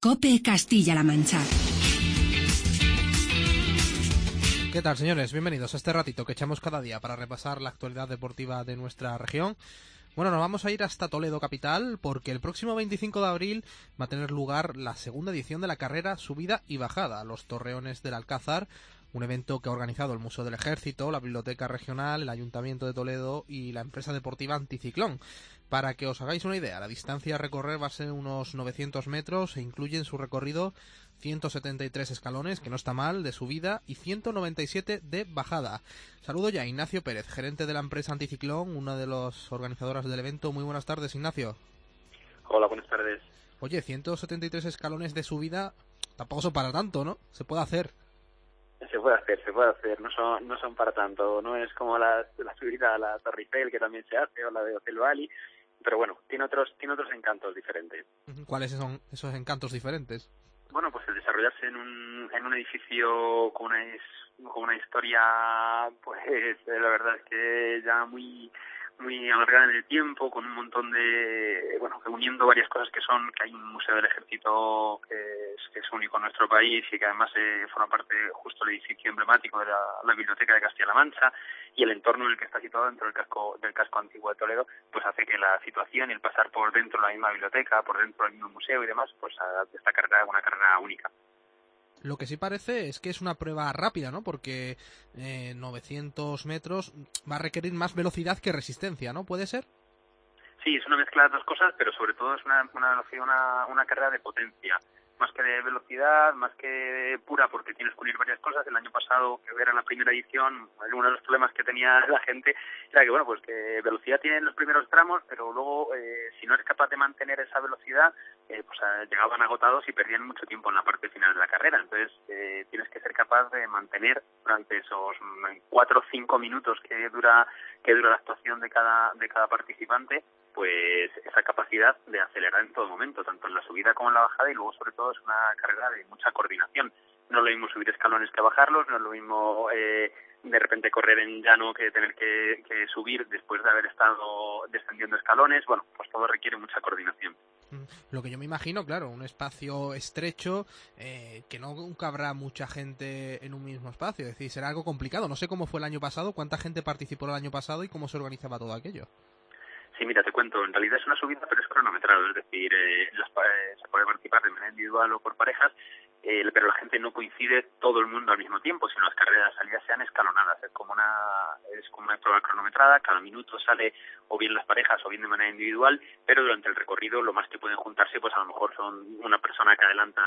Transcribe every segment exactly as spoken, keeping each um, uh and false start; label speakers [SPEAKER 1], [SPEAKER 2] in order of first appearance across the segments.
[SPEAKER 1] COPE Castilla-La Mancha.
[SPEAKER 2] ¿Qué tal, señores? Bienvenidos a este ratito que echamos cada día para repasar la actualidad deportiva de nuestra región. Bueno, nos vamos a ir hasta Toledo capital porque el próximo veinticinco de abril va a tener lugar la segunda edición de la carrera Subida y Bajada, los Torreones del Alcázar, un evento que ha organizado el Museo del Ejército, la Biblioteca Regional, el Ayuntamiento de Toledo y la empresa deportiva Anticiclón. Para que os hagáis una idea, la distancia a recorrer va a ser unos novecientos metros e incluye en su recorrido ciento setenta y tres escalones, que no está mal, de subida, y ciento noventa y siete de bajada. Saludo ya a Ignacio Pérez, gerente de la empresa Anticiclón, una de las organizadoras del evento. Muy buenas tardes, Ignacio.
[SPEAKER 3] Hola, buenas tardes.
[SPEAKER 2] Oye, ciento setenta y tres escalones de subida, tampoco son para tanto, ¿no? Se puede hacer.
[SPEAKER 3] Se puede hacer, se puede hacer, no son no son para tanto, no es como la, la subida a la Torre Eiffel, que también se hace, o la de Hotel Valley, pero bueno, tiene otros tiene otros encantos diferentes.
[SPEAKER 2] ¿Cuáles son esos encantos diferentes?
[SPEAKER 3] Bueno, pues el desarrollarse en un en un edificio con una con una historia, pues la verdad es que ya muy muy alargada en el tiempo, con un montón de, bueno, uniendo varias cosas que son, que hay un museo del ejército que es, que es único en nuestro país y que además eh, forma parte justo del edificio emblemático de la, la Biblioteca de Castilla-La Mancha, y el entorno en el que está situado dentro del casco del casco antiguo de Toledo, pues hace que la situación y el pasar por dentro de la misma biblioteca, por dentro del mismo museo y demás, pues a esta carrera es una carrera única.
[SPEAKER 2] Lo que sí parece es que es una prueba rápida, ¿no? Porque eh, novecientos metros va a requerir más velocidad que resistencia, ¿no? ¿Puede ser?
[SPEAKER 3] Sí, es una mezcla de dos cosas, pero sobre todo es una una una, una carrera de potencia, más que de velocidad, más que de pura, porque tienes que unir varias cosas. El año pasado, que era la primera edición, uno de los problemas que tenía la gente era que, bueno, pues que velocidad tienen los primeros tramos, pero luego, eh, si no eres capaz de mantener esa velocidad, eh, pues eh, llegaban agotados y perdían mucho tiempo en la parte final de la carrera. Entonces, eh, tienes que ser capaz de mantener durante esos cuatro o cinco minutos que dura que dura la actuación de cada de cada participante, pues esa capacidad de acelerar en todo momento, tanto en la subida como en la bajada, y luego sobre todo es una carrera de mucha coordinación. No es lo mismo subir escalones que bajarlos, no es lo mismo eh, de repente correr en llano que tener que, que subir después de haber estado descendiendo escalones. Bueno, pues todo requiere mucha coordinación.
[SPEAKER 2] Lo que yo me imagino, claro, un espacio estrecho, eh, que no nunca habrá mucha gente en un mismo espacio, es decir, será algo complicado. No sé cómo fue el año pasado, cuánta gente participó el año pasado y cómo se organizaba todo aquello.
[SPEAKER 3] Sí, mira, te cuento, en realidad es una subida, pero es cronometrado, es decir, eh, las, eh, se puede participar de manera individual o por parejas, eh, pero la gente no coincide todo el mundo al mismo tiempo, sino las carreras de salida sean escalonadas. Es como una es como una prueba cronometrada, cada minuto sale o bien las parejas o bien de manera individual, pero durante el recorrido lo más que pueden juntarse, pues a lo mejor son una persona que adelanta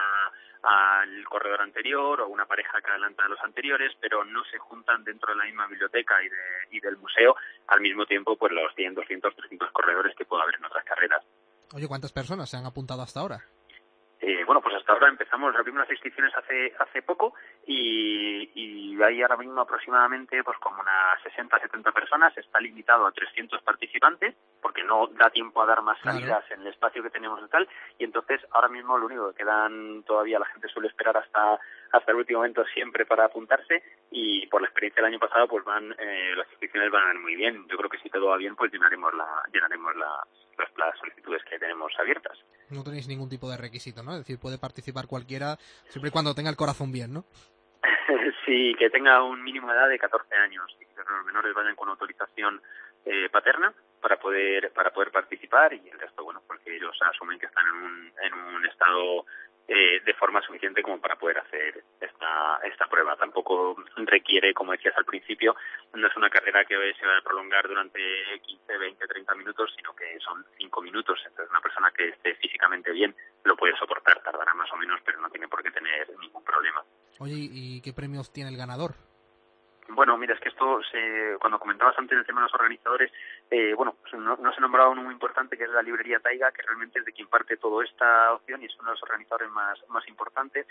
[SPEAKER 3] al corredor anterior o una pareja que adelanta a los anteriores, pero no se juntan dentro de la misma biblioteca y, de, y del museo al mismo tiempo, pues los cien, doscientos, trescientos corredores que puede haber en otras carreras.
[SPEAKER 2] Oye, ¿cuántas personas se han apuntado hasta ahora?
[SPEAKER 3] Eh, bueno, pues hasta ahora empezamos, abrimos las inscripciones hace hace poco y, y hay ahora mismo aproximadamente pues como unas sesenta, setenta personas. Está limitado a trescientos participantes porque no da tiempo a dar más salidas, claro, en el espacio que tenemos y tal, y entonces ahora mismo lo único que quedan todavía, la gente suele esperar hasta hasta el último momento siempre para apuntarse, y por la experiencia del año pasado pues van eh, las inscripciones van muy bien. Yo creo que si todo va bien pues llenaremos la llenaremos la, las, las solicitudes que tenemos abiertas.
[SPEAKER 2] No tenéis ningún tipo de requisito, ¿no? Es decir, puede participar cualquiera siempre y cuando tenga el corazón bien, ¿no?
[SPEAKER 3] Sí, que tenga un mínimo de edad de catorce años y que los menores vayan con autorización eh, paterna para poder para poder participar, y el resto, bueno, porque ellos asumen que están en un en un estado eh, de forma suficiente como para poder hacer esta esta prueba. Tampoco requiere, como decías al principio, no es una carrera que se va a prolongar durante quince, veinte, treinta minutos, sino que son cinco minutos. Entonces una persona que esté físicamente bien lo puede soportar, tardará más o menos, pero no tiene por qué tener ningún problema.
[SPEAKER 2] Oye, ¿y qué premios tiene el ganador?
[SPEAKER 3] Bueno, mira, es que esto, se, cuando comentabas antes el tema de los organizadores, eh, bueno, pues no, no se ha nombrado uno muy importante, que es la librería Taiga, que realmente es de quien parte toda esta opción y es uno de los organizadores más, más importantes.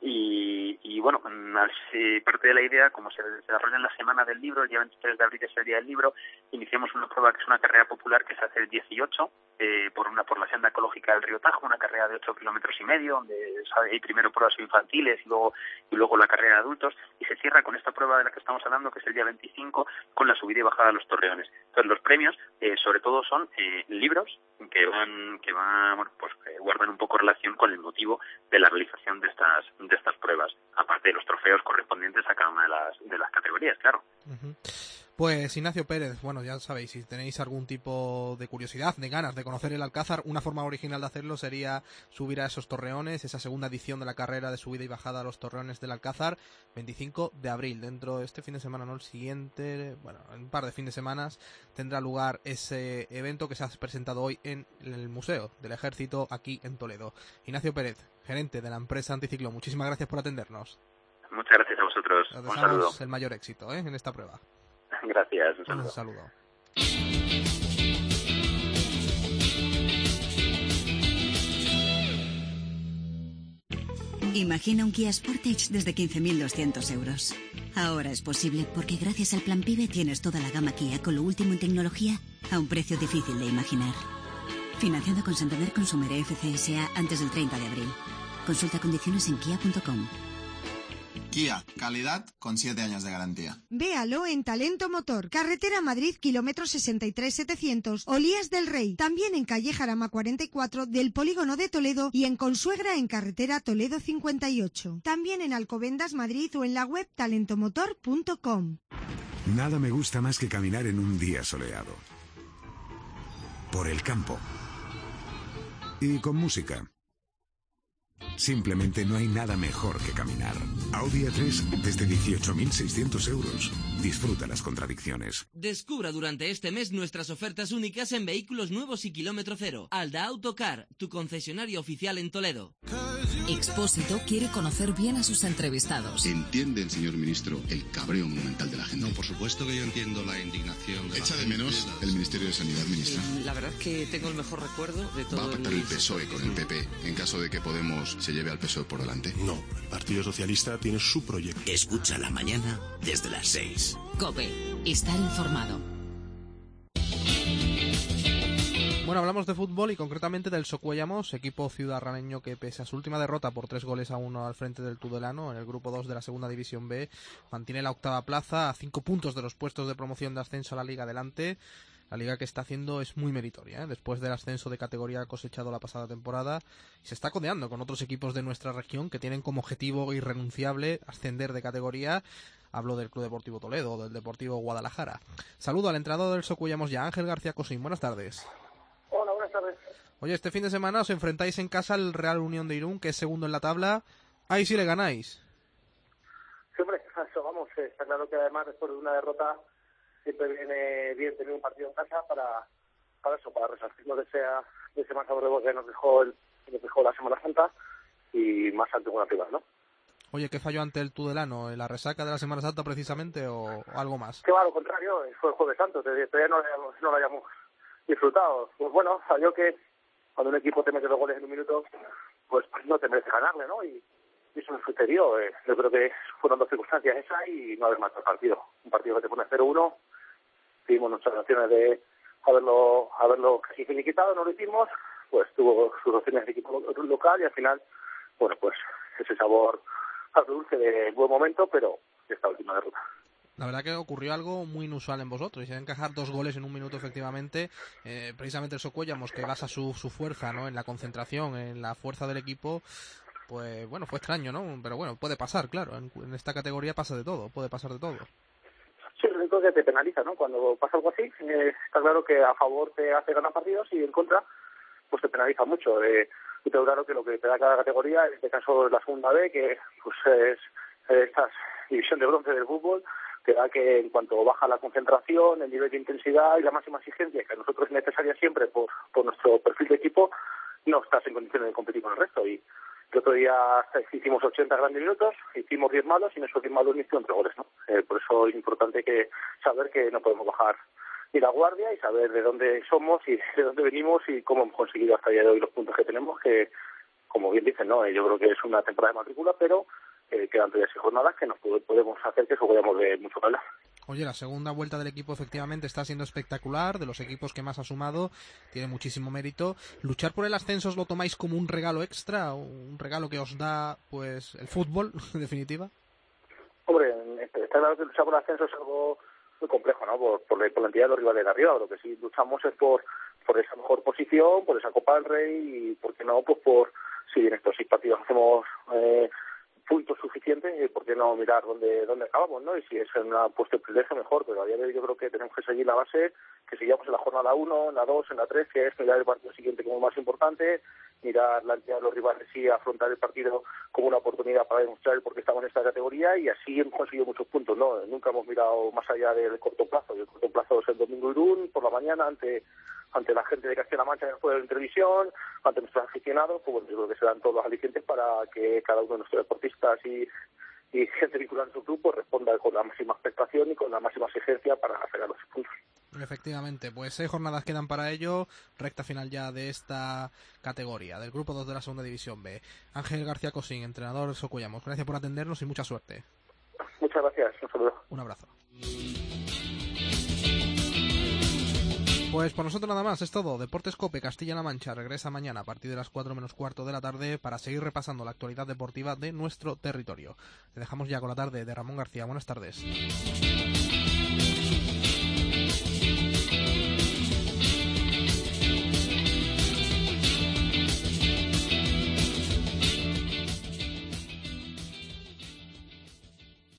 [SPEAKER 3] Y, y bueno, se parte de la idea, como se desarrolla en la semana del libro, el día veintitrés de abril es el día del libro, iniciamos una prueba que es una carrera popular que se hace el dieciocho, eh, por una por la senda ecológica del río Tajo, una carrera de ocho kilómetros y medio, donde hay primero pruebas infantiles y luego y luego la carrera de adultos, y se cierra con esta prueba de la que estamos hablando, que es el día veinticinco, con la subida y bajada de los Torreones. Entonces los premios premios, eh, sobre todo son eh, libros que van, que van, bueno, pues que guardan un poco relación con el motivo de la realización de estas, de estas pruebas, aparte de los trofeos correspondientes a cada una de las, de las categorías, claro.
[SPEAKER 2] Uh-huh. Pues Ignacio Pérez, bueno, ya sabéis, si tenéis algún tipo de curiosidad, de ganas de conocer el Alcázar, una forma original de hacerlo sería subir a esos torreones, esa segunda edición de la carrera de subida y bajada a los torreones del Alcázar, veinticinco de abril, dentro de este fin de semana, no el siguiente, bueno, en un par de fin de semanas tendrá lugar ese evento que se ha presentado hoy en el Museo del Ejército aquí en Toledo. Ignacio Pérez, gerente de la empresa Anticiclo, muchísimas gracias por atendernos.
[SPEAKER 3] Muchas gracias a vosotros.
[SPEAKER 2] Os
[SPEAKER 3] Un saludo.
[SPEAKER 2] el mayor éxito, ¿eh? en esta prueba.
[SPEAKER 3] Gracias, un saludo.
[SPEAKER 2] Un saludo.
[SPEAKER 1] Imagina un Kia Sportage desde quince mil doscientos euros. Ahora es posible porque gracias al Plan PIBE tienes toda la gama Kia con lo último en tecnología a un precio difícil de imaginar. Financiando con Santander Consumer F C S A antes del treinta de abril. Consulta condiciones en kia punto com.
[SPEAKER 4] Kia, calidad con siete años de garantía.
[SPEAKER 5] Véalo en Talento Motor, carretera Madrid, kilómetro sesenta y tres setecientos, Olías del Rey. También en calle Jarama cuarenta y cuatro del Polígono de Toledo y en Consuegra en carretera Toledo cincuenta y ocho. También en Alcobendas, Madrid o en la web talentomotor punto com.
[SPEAKER 6] Nada me gusta más que caminar en un día soleado. Por el campo. Y con música. Simplemente no hay nada mejor que caminar. Audi A tres desde dieciocho mil seiscientos euros. Disfruta las contradicciones.
[SPEAKER 7] Descubra durante este mes nuestras ofertas únicas en vehículos nuevos y kilómetro cero. Alda Autocar, tu concesionario oficial en Toledo.
[SPEAKER 8] Expósito quiere conocer bien a sus entrevistados.
[SPEAKER 9] ¿Entiende el señor ministro el cabreo monumental de la gente?
[SPEAKER 10] No, por supuesto que yo entiendo la indignación. De
[SPEAKER 9] ¿Echa
[SPEAKER 10] la
[SPEAKER 9] de menos
[SPEAKER 10] gente.
[SPEAKER 9] el Ministerio de Sanidad, ministra?
[SPEAKER 7] La verdad es que tengo el mejor recuerdo de todo.
[SPEAKER 9] ¿Va a pactar
[SPEAKER 7] el...
[SPEAKER 9] el P S O E con el P P en caso de que Podemos se lleve al P S O E por delante?
[SPEAKER 10] No, el Partido Socialista tiene su proyecto.
[SPEAKER 11] Escucha la mañana desde las seis.
[SPEAKER 8] COPE. Estar informado.
[SPEAKER 2] Bueno, hablamos de fútbol y concretamente del Socuellamos, equipo ciudadraneño que pese a su última derrota por tres goles a uno al frente del Tudelano en el grupo dos de la segunda división B, mantiene la octava plaza a cinco puntos de los puestos de promoción de ascenso a la Liga adelante. La liga que está haciendo es muy meritoria, ¿eh? Después del ascenso de categoría cosechado la pasada temporada, y se está codeando con otros equipos de nuestra región que tienen como objetivo irrenunciable ascender de categoría. Hablo del Club Deportivo Toledo o del Deportivo Guadalajara. Saludo al entrenador del Socuellamos ya, Ángel García Cosín. Buenas tardes.
[SPEAKER 12] Hola, buenas tardes.
[SPEAKER 2] Oye, este fin de semana os enfrentáis en casa al Real Unión de Irún, que es segundo en la tabla. Ahí sí le ganáis.
[SPEAKER 12] Sí, hombre, eso vamos. Está claro que además después de una derrota siempre viene bien tener un partido en casa para, para eso, para resarcirnos de ese, de ese más sabor de boca que nos dejó, el, nos dejó la Semana Santa y más ante una rival, ¿no?
[SPEAKER 2] Oye, ¿qué falló ante el Tudelano? ¿En la resaca de la Semana Santa precisamente o, o algo más?
[SPEAKER 12] Que va, lo contrario, fue el Jueves Santo, todavía no lo hayamos, no lo hayamos disfrutado. Pues bueno, salió que cuando un equipo te mete dos goles en un minuto, pues no te merece ganarle, ¿no? Y, y eso me sucedió. Eh, yo creo que fueron dos circunstancias esas y no haber matado el partido. Un partido que te pone cero uno, tuvimos nuestras opciones de haberlo haberlo casi finiquitado, no lo hicimos, pues tuvo sus opciones de equipo local y al final, bueno, pues ese sabor dulce de buen momento, pero esta última derrota.
[SPEAKER 2] La verdad que ocurrió algo muy inusual en vosotros, y encajar dos goles en un minuto efectivamente, eh, precisamente el Socuellamos, que basa su, su fuerza, ¿no?, en la concentración, en la fuerza del equipo, pues bueno, fue extraño, ¿no? Pero bueno, puede pasar, claro, en, en esta categoría pasa de todo, puede pasar de todo.
[SPEAKER 12] Sí, lo único que te penaliza, ¿no? Cuando pasa algo así, eh, está claro que a favor te hace ganar partidos y en contra, pues te penaliza mucho. Eh, y te claro que lo que te da cada categoría, en este caso la segunda B, que pues es eh, esta división de bronce del fútbol, que da que en cuanto baja la concentración, el nivel de intensidad y la máxima exigencia, que a nosotros es necesaria siempre por, por nuestro perfil de equipo, no estás en condiciones de competir con el resto. Y el otro día hicimos ochenta grandes minutos, hicimos diez malos y en esos diez malos ni hicieron tres goles, ¿no? Eh, por eso es importante que saber que no podemos bajar ni la guardia y saber de dónde somos y de dónde venimos y cómo hemos conseguido hasta el día de hoy los puntos que tenemos, que, como bien dicen, ¿no? Eh, yo creo que es una temporada de matrícula, pero Eh, quedan todavía seis jornadas que nos podemos hacer que eso vayamos de mucho que hablar.
[SPEAKER 2] Oye, la segunda vuelta del equipo efectivamente está siendo espectacular, de los equipos que más ha sumado, tiene muchísimo mérito. ¿Luchar por el ascenso os lo tomáis como un regalo extra, un regalo que os da pues el fútbol, en definitiva?
[SPEAKER 12] Hombre, está claro que luchar por el ascenso es algo muy complejo, ¿no? Por, por, la, por la entidad de los rivales de arriba. Lo que sí luchamos es por, por esa mejor posición, por esa Copa del Rey y, ¿por qué no? Pues por, si en estos seis partidos hacemos eh, puntos suficientes, ¿por qué no mirar dónde dónde acabamos, ¿no? Y si es en una puesto de privilegio, mejor, pero a día de hoy yo creo que tenemos que seguir la base, que sigamos en la jornada uno, en la dos, en la tres, que es mirar el partido siguiente como más importante, mirar la entidad de los rivales y afrontar el partido como una oportunidad para demostrar el por qué estamos en esta categoría, y así hemos conseguido muchos puntos, ¿no? Nunca hemos mirado más allá del corto plazo, y el corto plazo es el domingo Irún, por la mañana, ante ante la gente de Castilla-La Mancha en televisión, ante nuestros aficionados, pues bueno, yo creo que se dan todos los alicientes para que cada uno de nuestros deportistas y, y gente vinculada a su club pues responda con la máxima expectación y con la máxima exigencia para sacar los puntos.
[SPEAKER 2] Efectivamente, pues seis jornadas quedan para ello, recta final ya de esta categoría, del grupo dos de la segunda división B. Ángel García Cosín, entrenador del Socuyamos, gracias por atendernos y mucha suerte.
[SPEAKER 12] Muchas gracias, un saludo.
[SPEAKER 2] Un abrazo. Pues por nosotros nada más, es todo. Deportes Cope Castilla-La Mancha regresa mañana a partir de las cuatro menos cuarto de la tarde para seguir repasando la actualidad deportiva de nuestro territorio. Le dejamos ya con la tarde de Ramón García. Buenas tardes.